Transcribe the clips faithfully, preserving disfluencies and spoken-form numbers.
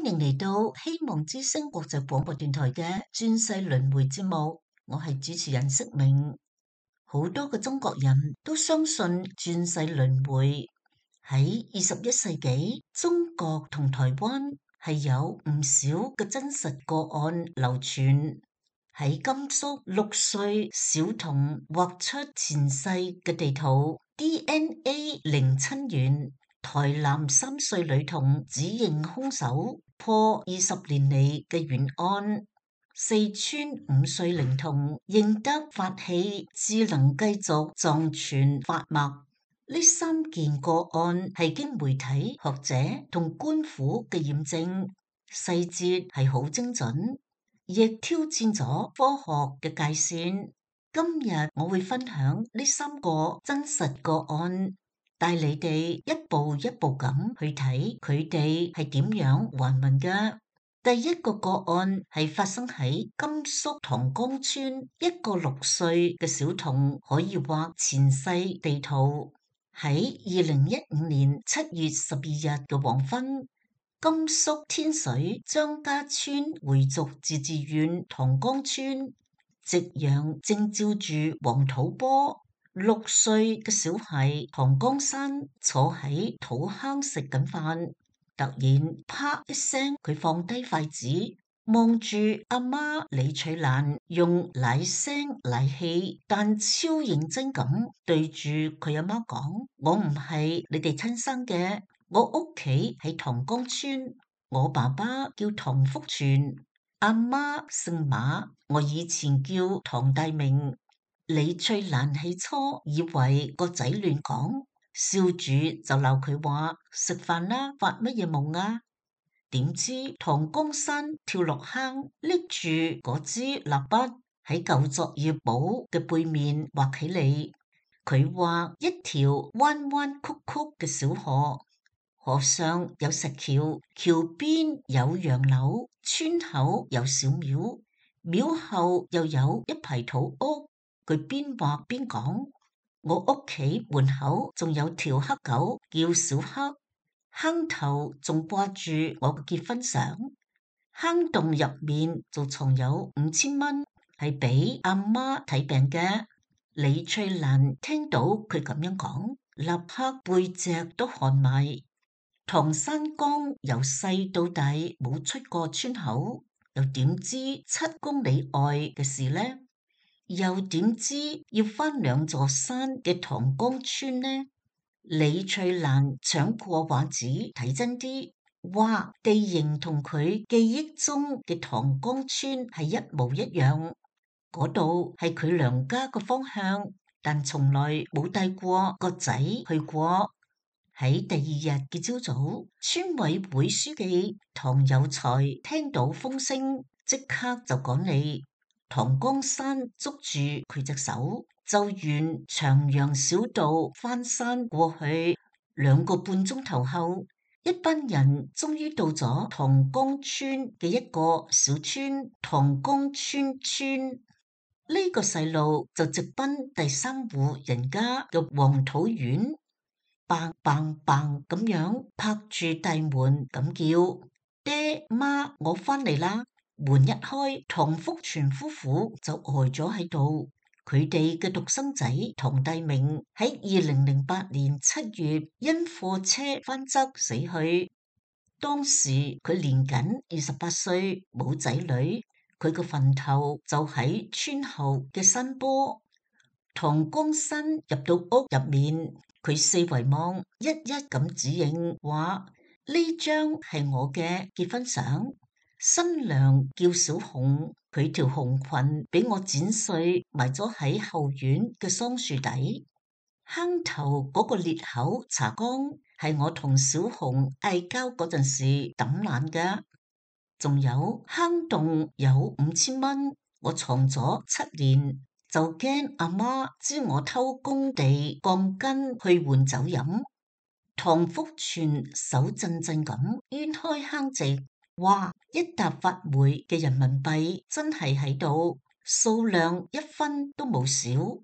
迎嚟到希望之聲國際廣播電台嘅轉世輪迴節目，我係主持人釋明。好多嘅中國人都相信轉世輪迴。喺二十一世紀，中國同台灣係有唔少嘅真實個案流傳。喺甘肅六歲小童畫出前世嘅地圖 D N A 零親緣，台南三歲女童指認兇手，破二十年嚟嘅懸案。四川五歲靈童認得法器，智能繼續藏傳法脈。呢三件個案係經媒體、學者同官府嘅驗證，細節係好精準，亦挑戰咗科學嘅界線。今日我會分享呢三個真實個案，帶你哋一步一步咁去睇佢哋係點樣還魂嘅。第一個個案係發生喺甘肅塘江村，一個六歲嘅小童可以畫前世地圖。喺二零一五年七月十二日嘅黃昏，甘肅天水張家村回族自治縣塘江村，夕陽正照住黃土坡。六歲嘅小孩唐江山坐喺土坑食緊飯，突然啪一聲，佢放低筷子，望住阿媽李翠蘭，用奶聲奶氣但超認真咁對住佢阿媽講：我唔係你哋親生嘅，我屋企喺塘江村，我爸爸叫唐福全，阿媽姓馬，我以前叫唐大明。李翠蘭起初以為個仔亂講，笑住就鬧佢話：食飯啦，發乜嘢夢啊？點知唐江山跳落坑，拎住嗰支蠟筆喺舊作業簿嘅背面畫起嚟。佢畫一條彎彎曲曲嘅小河，河上有石橋，橋邊有楊柳，村口有小廟，廟後又有一排土屋。佢邊畫邊講：我屋企門口仲有條黑狗叫小黑，坑頭仲掛住我嘅結婚相，坑洞入面就藏有五千蚊，係俾阿媽睇病嘅。李翠蘭聽到佢咁樣講，立刻背脊都寒埋。唐山江由細到大冇出過村口，又點知七公里外嘅事呢？又點知要翻兩座山嘅塘江村呢？李翠蘭搶過畫紙睇真啲，哇！地形同佢記憶中嘅塘江村係一模一樣，嗰度係佢娘家嘅方向，但從來冇帶過個仔去過。喺第二日嘅朝早，村委會書記唐有才聽到風聲，即刻就趕嚟。唐江山捉住佢隻手，就沿長陽小道翻山過去。兩個半鐘頭後，一班人終於到咗塘江村嘅一個小村塘江村村。呢、這個細路就直奔第三戶人家嘅黃土院，砰砰砰咁樣拍住大門咁叫：爹媽，我翻嚟啦！門一開，唐福全夫婦就呆咗喺度。佢哋嘅獨生仔唐大明喺二零零八年七月因貨車翻側死去。當時佢年僅二十八歲，冇仔女。佢個墳頭就喺村後嘅山坡。唐江山入到屋入面，佢四圍望，一一咁指認話：呢張係我嘅結婚相。新娘叫小紅，佢條紅裙俾我剪碎，埋咗喺後院嘅桑樹底。坑頭嗰個裂口茶缸係我同小紅嗌交嗰陣時抌爛嘅。仲有坑洞有五千蚊，我藏咗七年，就驚阿媽知我偷工地鋼筋去換酒飲。唐福全手震震咁掀開坑籍。哇！一沓發霉嘅人民幣真係喺度，數量一分都冇少。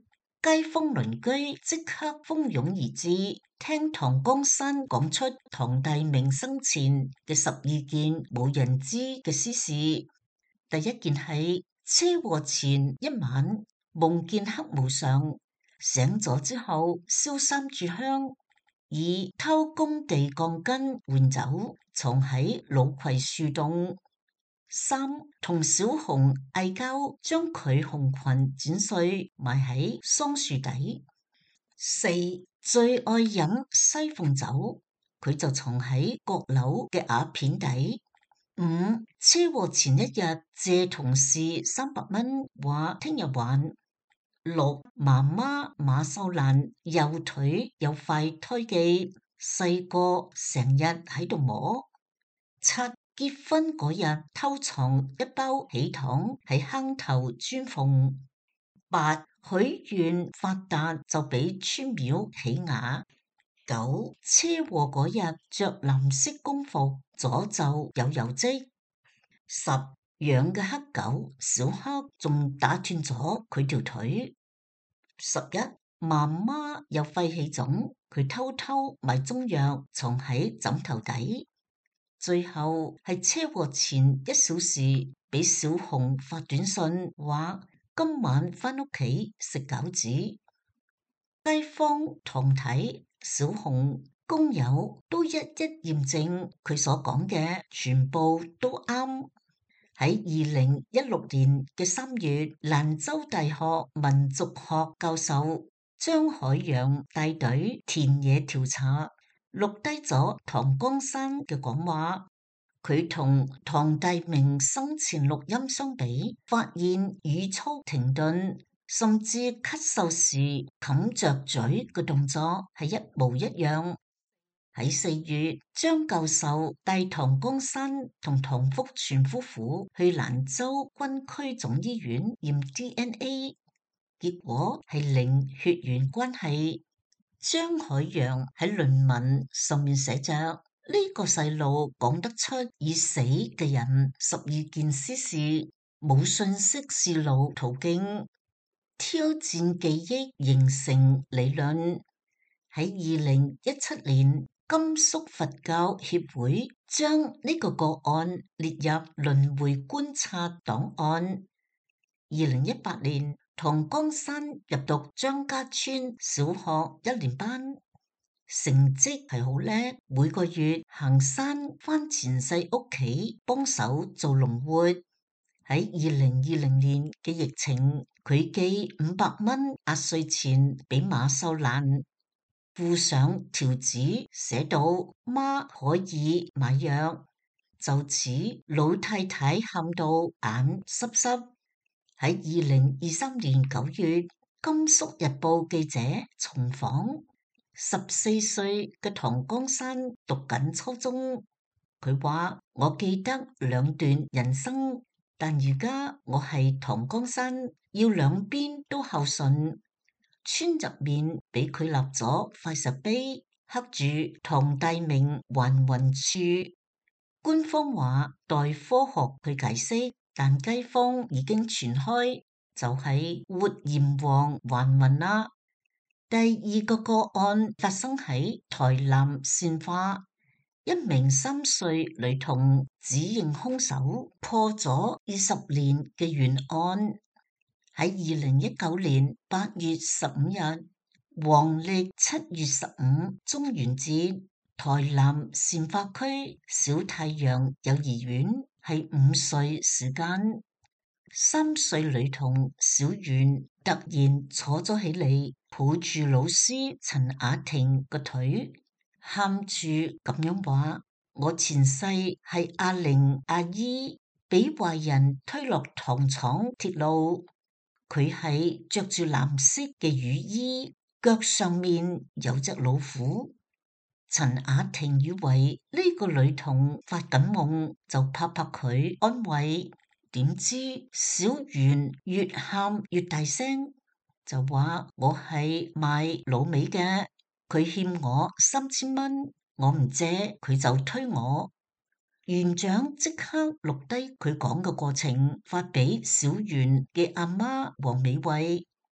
街坊鄰居即刻蜂擁而至，聽唐江山講出唐大明生前嘅十二件冇人知嘅私事。第一件係車禍前一晚夢見黑無常，醒咗之後燒三炷香，以偷工地鋼筋換酒，藏喺老葵樹洞。三，同小紅嗌交，將佢紅裙剪碎埋喺桑樹底。四，最愛飲西鳳酒，佢就藏喺閣樓嘅瓦片底。五，車禍前一日借同事三百蚊，話聽日還。六，媽媽馬秀蘭右腿有塊胎記，細個成日喺度摸。七，結婚嗰日偷藏一包喜糖喺坑頭磚縫。八，許願發達就俾村廟起牙。九，車禍嗰日着藍色工服，左袖有油漬。十，養嘅黑狗小黑仲打斷咗佢條腿。十一，媽媽有肺氣腫，佢偷偷買中藥藏喺枕頭底。最後係車禍前一小時，俾小紅發短信話今晚返屋企食餃子。街坊、堂體、小紅、工友都一一驗證佢所講嘅全部都啱。喺二零一六年嘅三月，蘭州大學民族學教授張海洋帶隊田野調查，錄低咗唐江山嘅講話。佢同唐大明生前錄音相比，發現語速停頓，甚至咳嗽時冚着嘴嘅動作係一模一樣。喺四月，張教授帶唐江山同唐福全夫婦去蘭州軍區總醫院驗 D N A， 結果係零血緣關係。張海洋喺論文上面寫着，呢個細路講得出已死嘅人十二件私事，冇信息洩露途徑，挑戰記憶形成理論。喺二零一七年，甘肅佛教協會將呢個個案列入輪迴觀察檔案。二零一八年，唐江山入讀張家村小學一年班，成績係好叻，每個月行山返前世屋企幫手做農活。喺二零二零年嘅疫情，佢寄五百蚊壓歲錢俾馬秀蘭，附上條紙，寫到媽可以買藥。就此，老太太喊到眼濕濕。喺二零二三年九月，甘肅日報記者重訪十四歲嘅唐江山，讀緊初中。佢話：我記得兩段人生，但而家我係唐江山，要兩邊都孝順。村入面俾佢立咗塊石碑，刻住唐大明還魂處。官方話待科學去解釋，但街坊已經傳開，就係、是、活閻王還魂啦。第二個個案發生喺台南善化，一名三歲女童指認兇手，破咗二十年嘅懸案。喺二零一九年八月十五日，黃曆七月十五中元節，台南善化區小太陽幼兒園係午睡時間，三歲女童小圓突然坐咗起嚟，抱住老師陳雅婷個腿，喊住咁樣話：我前世係阿玲阿姨，俾壞人推落糖廠鐵路。佢係着住藍色嘅雨衣，腳上面有隻老虎。陳雅婷以為呢個女童發緊夢，就拍拍佢安慰。點知小圓越喊越大聲，就話我係賣滷味嘅，佢欠我三千蚊，我唔借佢就推我。園長即刻錄低佢講嘅過程，發俾小圓嘅阿媽黃美惠。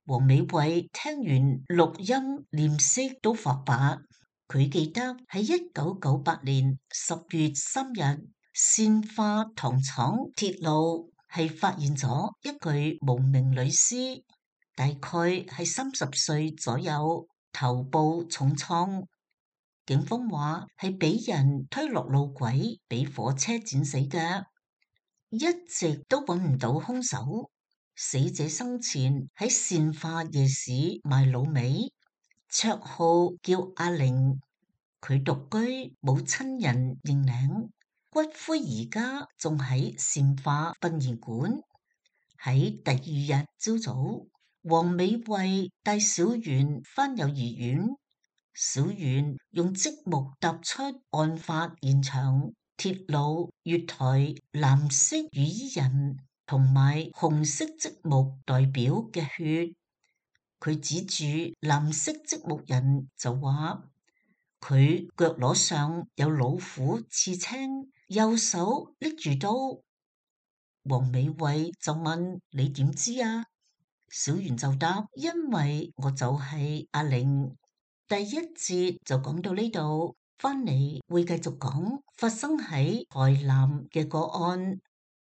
黃美惠聽完錄音，臉色都發白。佢記得喺一九九八年十月三日，善化糖廠鐵路係發現咗一具無名女屍，大概係三十歲左右，頭部重創。警方話係俾人推落路軌，俾火車碾死嘅，一直都揾唔到兇手。死者生前喺善化夜市賣滷味，綽號叫阿玲。佢獨居，冇親人認領，骨灰而家仲喺善化殯儀館。喺第二日朝早，黃美惠帶小圓返幼兒園。小圓用積木踏出案發現場，鐵路月台藍色雨衣人同埋紅色積木代表嘅血。佢指住藍色積木人就話，佢腳踝上有老虎刺青，右手拎住刀。黃美惠就問，你點知啊？小圓就答，因為我就係阿玲。第一節就講到呢度，翻嚟會繼續講發生喺台南嘅個案。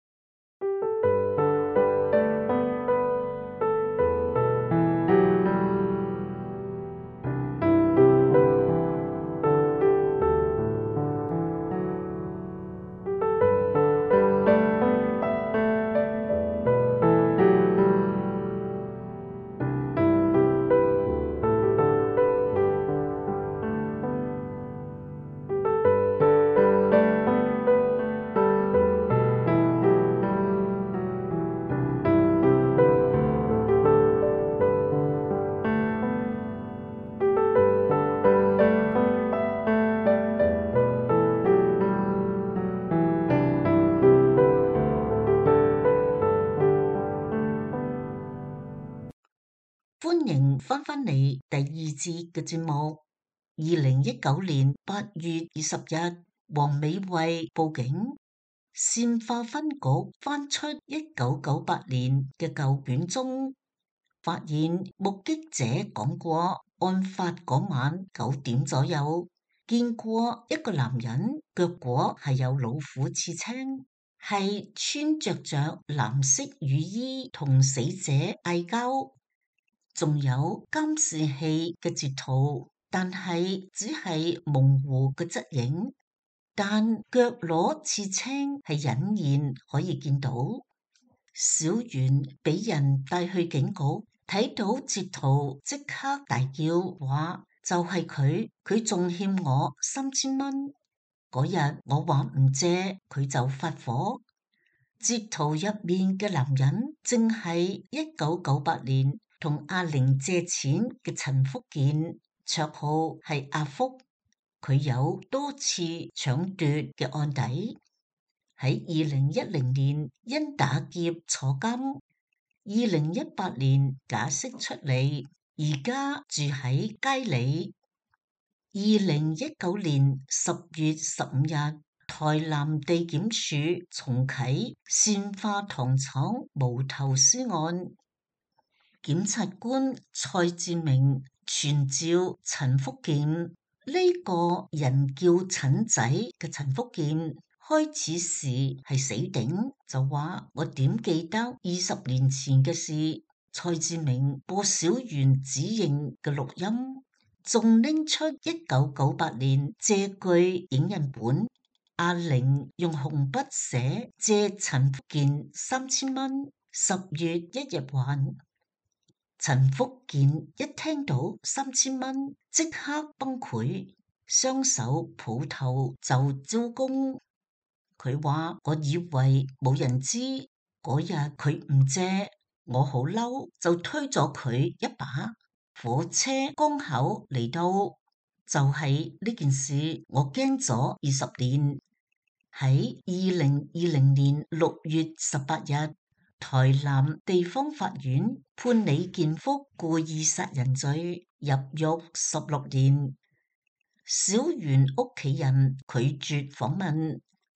歡迎翻返嚟第二節嘅節目。二零一九年八月二十日，黃美惠報警，善化分局翻出一九九八年嘅舊卷宗，發現目擊者講過，案發嗰晚九點左右，見過一個男人腳踝係有老虎刺青，係穿着着藍色雨衣同死者嗌交。仲有監視器嘅截圖，但係只係模糊嘅側影，但腳踝刺青係隱然可以見到。小圓俾人帶去警局，睇到截圖即刻大叫話就係佢，佢仲欠我三千蚊。嗰日我話唔借，佢就發火。截圖入面嘅男人正係一九九八年同阿玲借錢嘅陳福建，綽號係阿福。佢有多次搶奪嘅案底，喺二零一零年因打劫坐監，二零一八年假釋出嚟，而家住喺佳里。二零一九年十月十五日，台南地檢署重啟善化糖廠無頭屍案。檢察官蔡志明傳召陳福建，呢、這個人叫陳仔嘅陳福建，開始時係死頂，就話我點記得二十年前嘅事。蔡志明播小圓指認嘅錄音，仲拎出一九九八年借據影印本，阿玲用紅筆寫借陳福建三千蚊，十月一日還。陳福建一聽到三千蚊，即刻崩潰，雙手抱頭就招供。佢話：我以為冇人知，嗰日佢唔借，我好嬲，就推咗佢一把。火車剛好嚟到，就係、是、呢件事，我驚咗二十年。喺二零二零年六月十八日，台南地方法院判李建福故意殺人罪，入獄十六年。小圓屋企人拒絕訪問，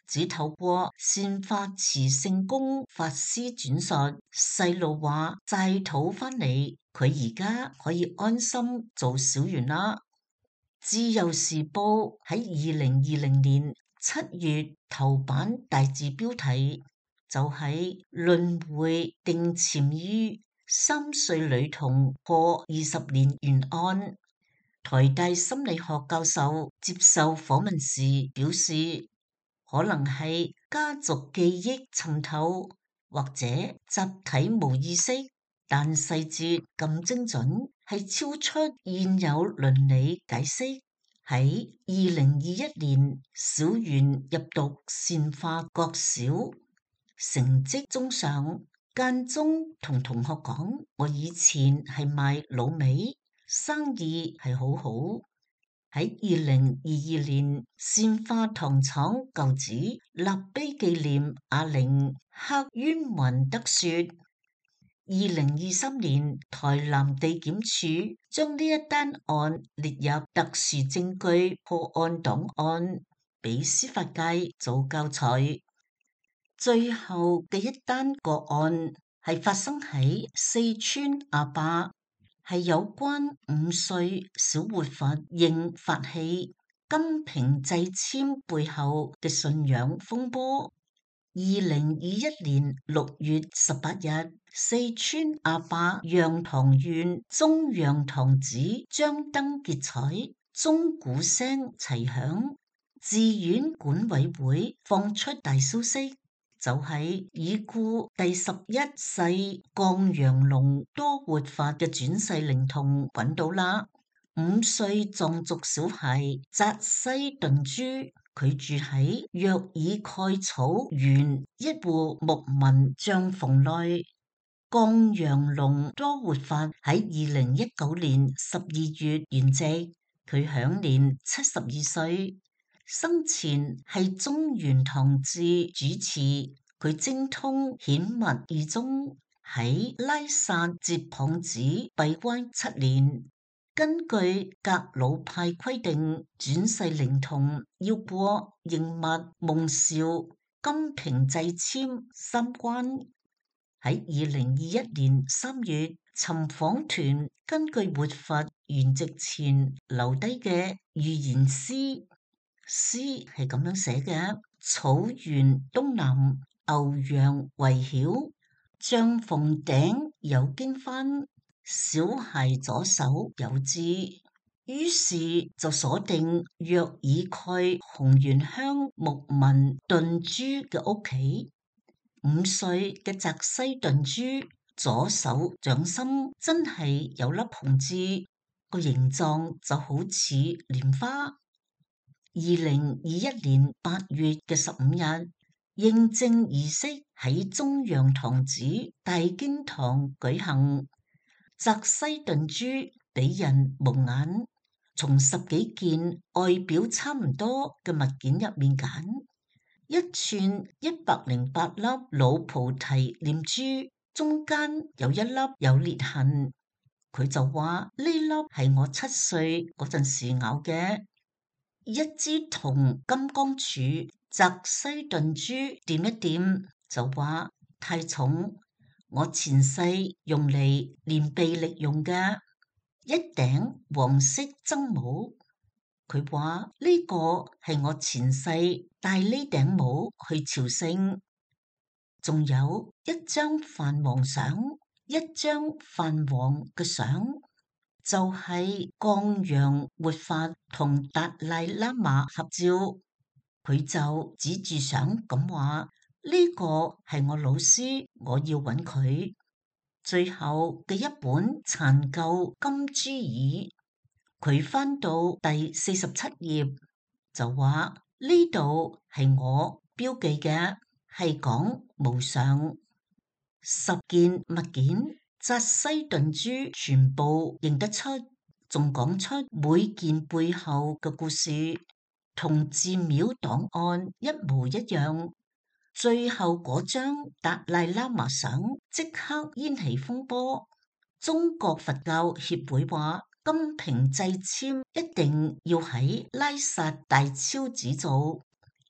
只透過善法慈聖公法師轉述，細路話債討返嚟，佢而家可以安心做小圓啦。自由時報喺二零二零年七月頭版大字標題就係輪迴定潛於三歲女童破二十年懸案。台大心理學教授接受訪問時表示，可能係家族記憶滲透，或者集體無意識，但細節咁精準，係超出現有倫理解釋。喺二零二一年，小圓入讀善化國小，成績中上，間中同同學講：我以前係賣滷味，生意係好好。喺二零二二年，善化糖廠舊址立碑紀念阿玲黑冤魂得雪。二零二三年，台南地檢署將呢一單案列入特殊證據破案檔案，俾司法界做教材。最後嘅一單個案係發生喺四川阿壩，係有關五歲小活佛認法器金瓶掣籤背後嘅信仰風波。二零二一年六月十八日，四川阿壩羊塘縣中羊塘子張燈結彩，鐘鼓聲齊響，寺院管委會放出大消息，就係已故第十一世降陽龍多活佛嘅轉世靈童揾到啦。五歲藏族小孩扎西頓珠，佢住喺若爾蓋草園一戶牧民帳篷內。降陽龍多活佛喺二零一九年十二月圓寂，佢享年七十二歲。生前係中原堂寺主持，佢精通顯密二宗，喺拉薩哲蚌寺閉關七年。根據格魯派規定，轉世靈童要過認密、夢兆、金瓶掣籤三關。喺二零二一年三月，尋訪團根據活佛圓寂前留低嘅預言詩，詩係咁樣寫嘅：草原東南，牛羊圍繞，帳篷頂有經幡，小孩左手有字。於是就鎖定若爾蓋紅原鄉牧民頓珠嘅屋企。五歲嘅澤西頓珠左手掌心真係有粒紅字，個形狀就好似蓮花。二零二一年八月嘅十五日，認證儀式喺中陽堂寺大經堂舉行。澤西頓珠俾人蒙眼，從十幾件外表差唔多嘅物件入面揀一串一百零八粒老菩提念珠，中間有一粒有裂痕。佢就話呢粒係我七歲嗰陣時咬嘅。一支銅金剛杵，澤西頓珠掂一掂就話太重，我前世用嚟練臂力用嘅。一頂黃色僧帽，佢話呢個係我前世戴呢頂帽去朝聖。仲有一張梵王相，一張梵王嘅相，就係降陽活佛同達賴喇嘛合照。佢就指住相咁話：呢個係我老師，我要揾佢。最後嘅一本殘舊金珠耳，佢翻到第四十七頁就話呢度係我標記嘅，係講無常。十件物件，澤西頓珠全部認得出，仲講出每件背後嘅故事，同寺廟檔案一模一樣。最後嗰張達賴喇嘛相即刻掀起風波。中國佛教協會話金瓶掣籤一定要喺拉薩大昭寺做。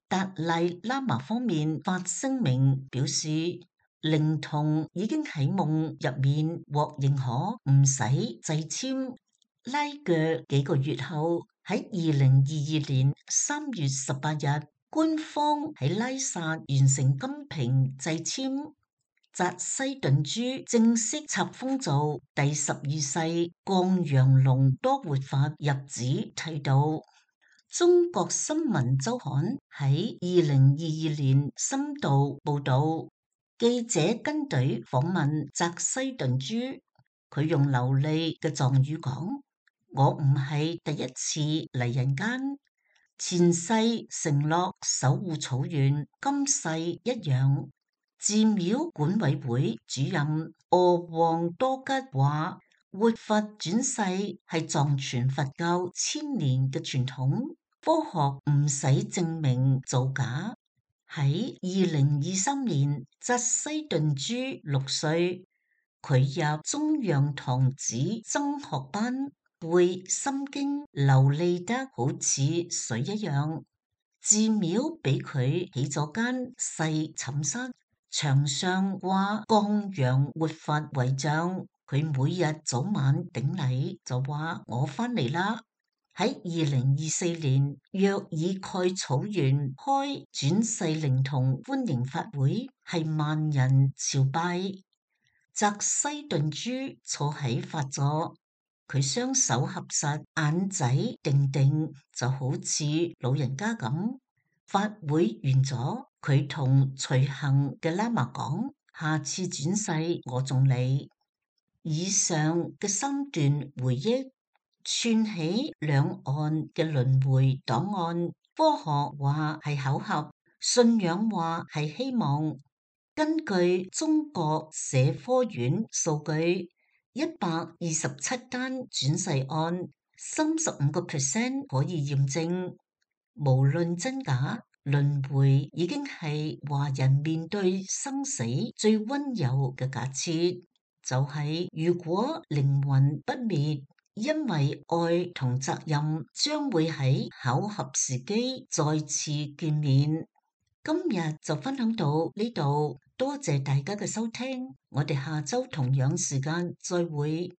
達賴喇嘛方面發聲明表示，靈童已經喺夢入面獲認可，唔使祭簽。拉鋸幾個月後，喺二零二二年三月十八日，官方喺拉薩完成金瓶祭簽，扎西頓珠正式冊封做第十二世降陽龍多活佛入寺剃度。中國新聞周刊喺二零二二年深度報道，記者跟隊訪問扎西頓珠，佢用流利嘅藏語講：我唔係第一次嚟人間，前世承諾守護草原，今世一樣。寺廟管委會主任阿旺多吉話：活佛轉世係藏傳佛教千年嘅傳統，科學唔使證明造假。喺二零二三年，扎西頓珠六歲，佢入中央堂寺僧學班，背心經流利得好似水一樣。寺廟俾佢起咗間細寢室，牆上掛降陽活佛遺像，佢每日早晚頂禮就話：我返嚟啦。喺二零二四年，若爾蓋草原開轉世靈童歡迎法會，係萬人朝拜。扎西頓珠坐喺法座，佢雙手合實，眼仔定定，就好似老人家咁。法會完咗，佢同隨行嘅喇嘛講：下次轉世我仲嚟。以上嘅三段回憶串起兩岸嘅輪迴檔案，科學話係巧合，信仰話係希望。根據中國社科院數據，一百二十七單轉世案，三十五個 percent 可以驗證。無論真假，輪迴已經係華人面對生死最溫柔嘅假設，就係、是、如果靈魂不滅，因為愛同責任，將會喺巧合時機再次見面。今日就分享到呢度，多謝大家嘅收聽，我哋下周同樣時間再會。